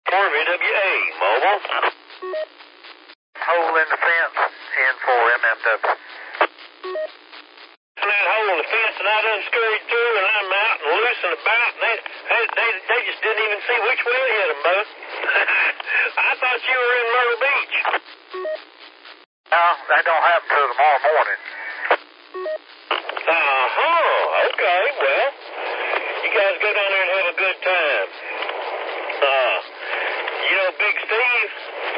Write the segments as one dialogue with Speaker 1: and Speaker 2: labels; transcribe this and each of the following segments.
Speaker 1: RVWA, mobile.
Speaker 2: Hole in the fence, N4MMW.
Speaker 1: That hole in the fence, and I done scurried through, and I'm out and loose and about, and they just didn't even see which way it hit them, bud. I thought you were in Myrtle Beach.
Speaker 2: No, that don't happen till tomorrow morning.
Speaker 1: Okay, well, you guys go down there and have a good time. You know Big Steve,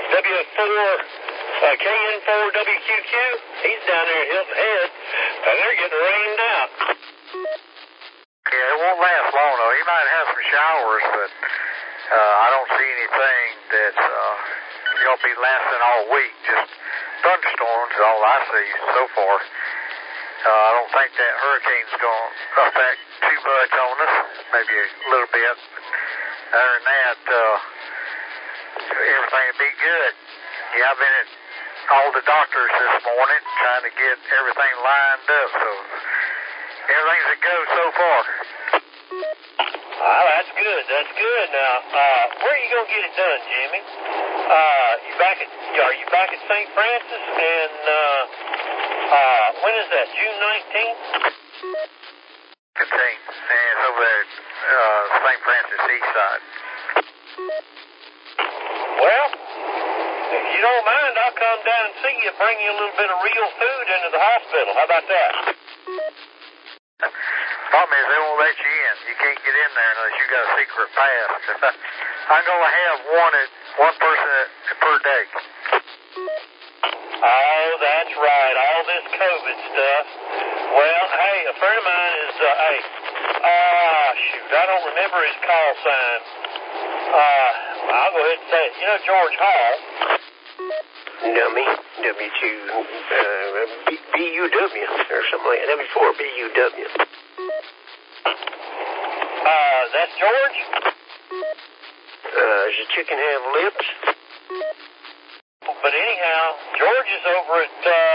Speaker 1: KN4WQQ, he's down there at Hilton Head, and they're getting rained out.
Speaker 2: Yeah, it won't last long, though. He might have some showers, but I don't see anything that's going to be lasting all week. Just thunderstorms is all I see so far. I don't think that hurricane's going to affect too much on us, maybe a little bit. Other than that, everything will be good. Yeah, I've been at all the doctors this morning trying to get everything lined up, so everything's a go so far.
Speaker 1: Well, that's good. That's good. Now, where are you going to get it done, Jimmy? Are you back at St. Francis? And when is that? June 19th?
Speaker 2: 15th. And it's over there at St. Francis East Side.
Speaker 1: Well, if you don't mind, I'll come down and see you, bring you a little bit of real food into the hospital. How about that?
Speaker 2: Problem is, they won't let you in. You can't get in there unless you got a secret pass. I'm going to have one person per day.
Speaker 1: Oh, that's right. All this COVID stuff. Well, hey, a friend of mine is, shoot, I don't remember his call sign. I'll go ahead and say it. You know George Hall?
Speaker 3: Dummy, W2, BUW, or something like that, W4 BUW.
Speaker 1: That's George?
Speaker 3: Does the chicken have lips?
Speaker 1: But anyhow, George is over at,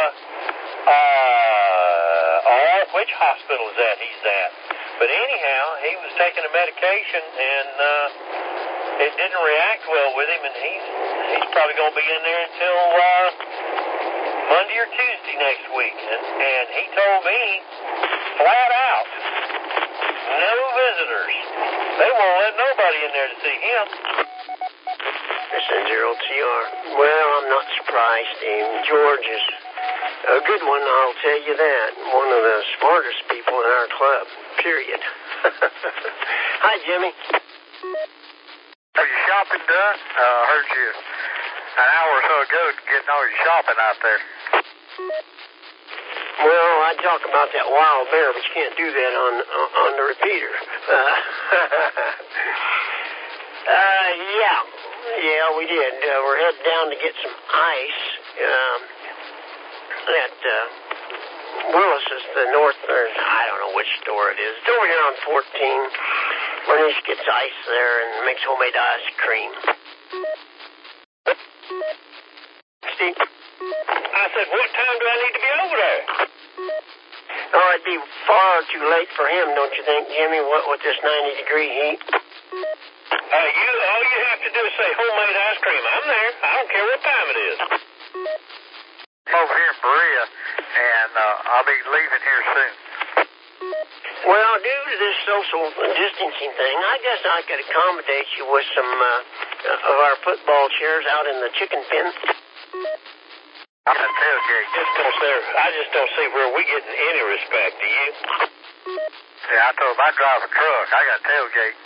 Speaker 1: which hospital is that he's at? But anyhow, he was taking a medication, and, it didn't react well with him, and he's probably going to be in there until, Monday or Tuesday next week. And he told me, flat out, no visitors. They won't let nobody in there to see him.
Speaker 3: Listen, 0TR. Well, I'm not surprised, Steve. George is a good one, I'll tell you that. One of the smartest people in our club, period. Hi, Jimmy.
Speaker 2: Have your shopping done? Heard you an hour or so ago getting all your shopping out there.
Speaker 3: Well, I talk about that wild bear, but you can't do that on the repeater. Yeah, we did. We're headed down to get some ice at Willis is the north, or I don't know which store it is. It's over here on 14. Bernice gets ice there and makes homemade ice cream. Steve?
Speaker 1: I said, what time do I need to be over there?
Speaker 3: Oh, it'd be far too late for him, don't you think, Jimmy, with this 90-degree heat?
Speaker 1: All you have to do is say homemade ice cream. I'm there. I don't care what time it is.
Speaker 2: I'm over here in Berea, and I'll be leaving here soon.
Speaker 3: Well, due to this social distancing thing, I guess I could accommodate you with some of our football chairs out in the chicken pen.
Speaker 2: I'm at tailgate.
Speaker 1: I just don't see where we getting any respect, do you?
Speaker 2: Yeah, I told him I drive a truck. I got tailgate.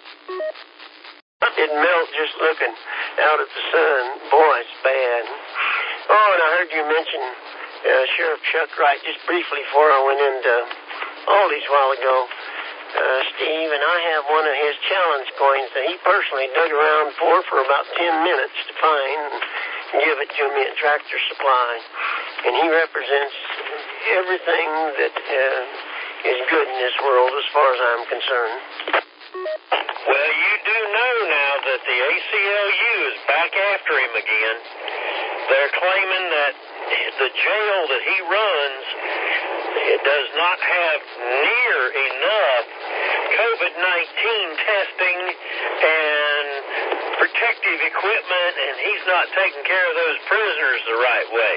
Speaker 3: It melt just looking out at the sun. Boy, it's bad. Oh, and I heard you mention Sheriff Chuck Wright just briefly before I went into Aldi's a while ago. Steve, and I have one of his challenge coins that he personally dug around for about 10 minutes to find and give it to me at Tractor Supply. And he represents everything that is good in this world as far as I'm concerned.
Speaker 1: Well, you do know now that the ACLU is back after him again. They're claiming that the jail that he runs does not have near enough COVID-19 testing and protective equipment, and he's not taking care of those prisoners the right way.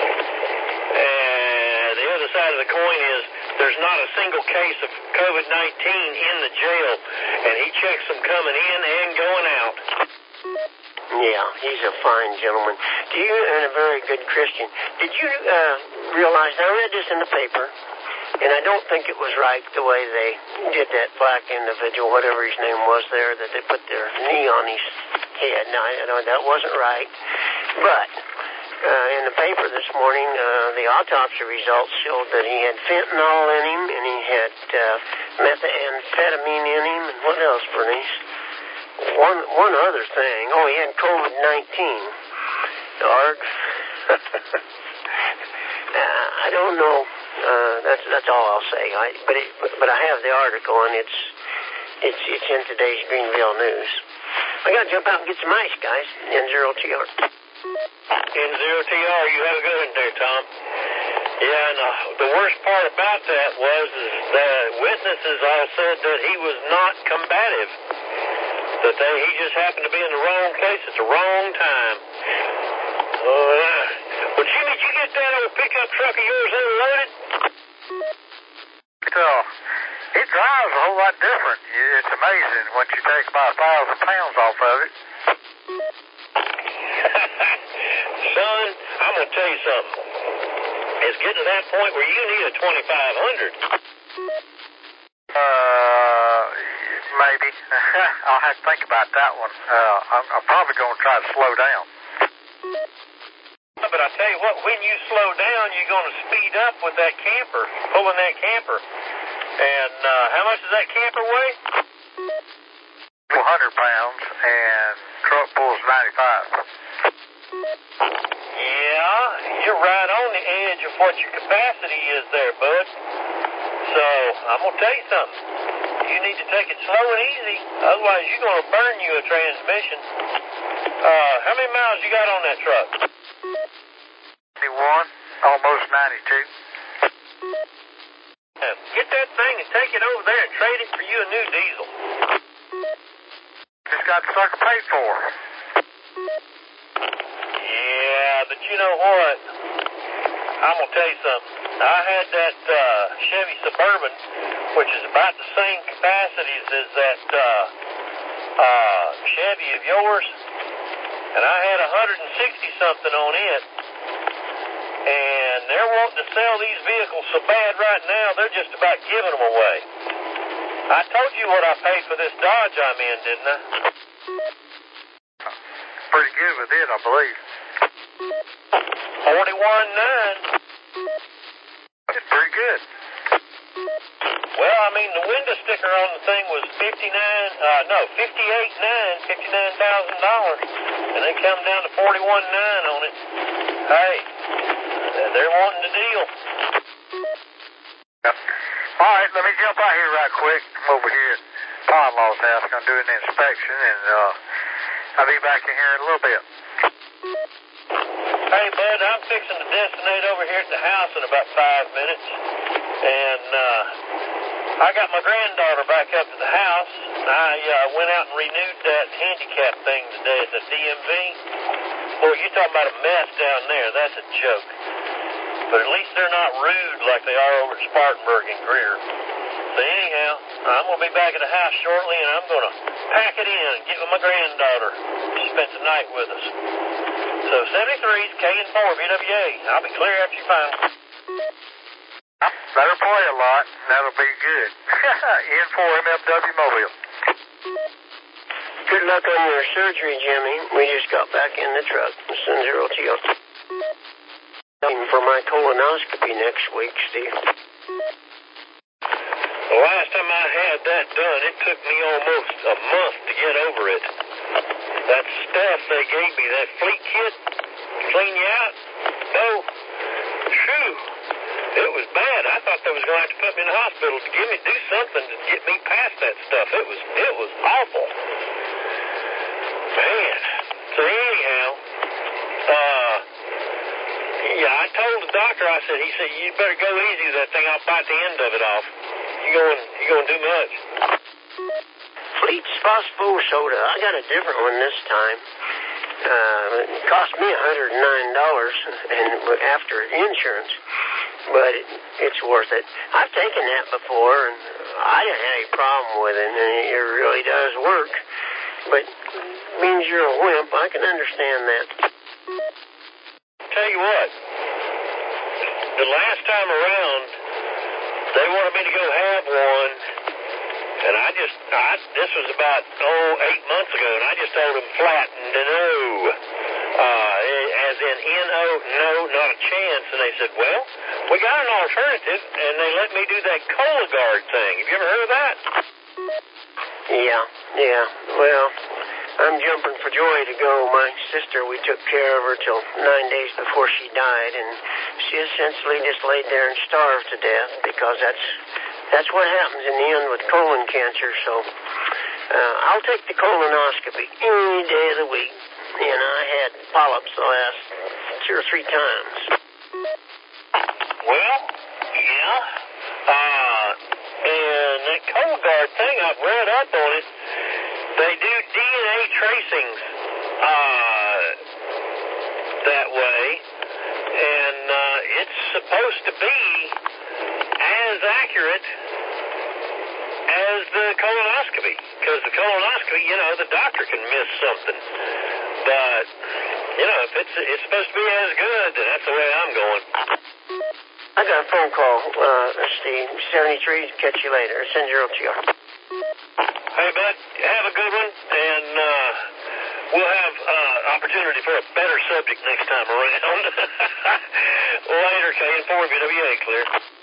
Speaker 1: And the other side of the coin is there's not a single case of COVID-19 in the jail, and he checks them coming in and going out.
Speaker 3: Yeah, he's a fine gentleman. And a very good Christian. Did you realize, I read this in the paper, and I don't think it was right the way they did that black individual, whatever his name was there, that they put their knee on his head. Now, I know that wasn't right, but in the paper this morning, the autopsy results showed that he had fentanyl in him, and he had methamphetamine in him, and what else, Bernice? One other thing. Oh, he had COVID-19. Arg. I don't know. That's all I'll say. But I have the article, and it's in today's Greenville News. I got to jump out and get some ice, guys. N0TR.
Speaker 1: N0TR, you have a good one there, Tom. Yeah, and the worst part about that was the witnesses all said that he was not combative. That he just happened to be in the wrong place at the wrong time. Well, Jimmy, did you get that old pickup truck of yours unloaded?
Speaker 2: It drives a whole lot different. It's amazing once you take about 1,000 pounds off of it.
Speaker 1: Son, I'm going to tell you something. It's getting to that point where you need a 2500.
Speaker 2: Maybe. I'll have to think about that one. I'm probably going to try to slow down.
Speaker 1: But I tell you what, when you slow down, you're going to speed up with that camper, pulling that camper. And how much does that camper weigh?
Speaker 2: 100 pounds, and truck pulls 95.
Speaker 1: Yeah, you're right on the edge of what your capacity is there, bud. So, I'm going to tell you something. You need to take it slow and easy, otherwise you're going to burn you a transmission. How many miles you got on that truck?
Speaker 2: 91, almost 92.
Speaker 1: Get that thing and take it over there and trade it for you a new diesel.
Speaker 2: Just got the sucker paid for.
Speaker 1: Yeah, but you know what? I'm going to tell you something. I had that Chevy Suburban, which is about the same capacities as that Chevy of yours, and I had 160-something on it, and they're wanting to sell these vehicles so bad right now, they're just about giving them away. I told you what I paid for this Dodge I'm in, didn't I?
Speaker 2: Pretty good with it, I believe.
Speaker 1: 41.9.
Speaker 2: It's pretty good.
Speaker 1: Well, I mean, the window sticker on the thing was $58,900, and they come down to $41,900 on it. Hey, they're wanting the deal.
Speaker 2: Yep. All right, let me jump out here right quick. I'm over here at Pa-in-law's house. I'm doing an inspection, and I'll be back in here in a little bit.
Speaker 1: Hey, bud, I'm fixing to destinate over here at the house in about 5 minutes, and I got my granddaughter back up to the house. I went out and renewed that handicap thing today at the DMV. Boy, you're talking about a mess down there. That's a joke. But at least they're not rude like they are over at Spartanburg and Greer. So anyhow, I'm going to be back at the house shortly, and I'm going to pack it in and get with my granddaughter to spend the night with us. So 73's K&4 VWA. I'll be clear after you find me.
Speaker 2: Better play a lot, and that'll be good. N4 MFW Mobile.
Speaker 3: Good luck on your surgery, Jimmy. We just got back in the truck. It's N0TR. For my colonoscopy next week, Steve.
Speaker 1: The last time I had that done, it took me almost a month to get over it. That stuff they gave me, that fleet kit, to clean you out, oh, phew, it was bad. I thought they was going to have to put me in the hospital to do something to get me past that stuff. It was awful. Man. So anyhow, yeah, I told the doctor, he said, you better go easy with that thing. I'll bite the end of it off. You going to do much?
Speaker 3: Fleet's Phosphor Soda. I got a different one this time. It cost me $109 and after insurance, but it's worth it. I've taken that before, and I didn't have any problem with it, and it really does work. But means you're a wimp. I can understand that.
Speaker 1: Tell you what, the last time around, they wanted me to go have one, and this was about, 8 months ago, and I just told them flat, no, as in N-O, no, not a chance, and they said, well, we got an alternative, and they let me do that Cologuard thing. Have you ever heard of that?
Speaker 3: Yeah, well, I'm jumping for joy to go. My sister, we took care of her till 9 days before she died, and she essentially just laid there and starved to death because that's what happens in the end with colon cancer. So I'll take the colonoscopy any day of the week, and I had polyps the last 2 or 3 times.
Speaker 1: Well, yeah, and that Cologuard thing, I've read up on it. They do DNA tracings that way, and it's supposed to be as accurate as the colonoscopy, because the colonoscopy, the doctor can miss something, but if it's supposed to be as good, then that's the way I'm going.
Speaker 3: I got a phone call, Steve. 73. Catch you later. Send your OTR.
Speaker 1: Hey, bud, have a good one, and we'll have opportunity for a better subject next time around. Later, K, and 4WA, clear.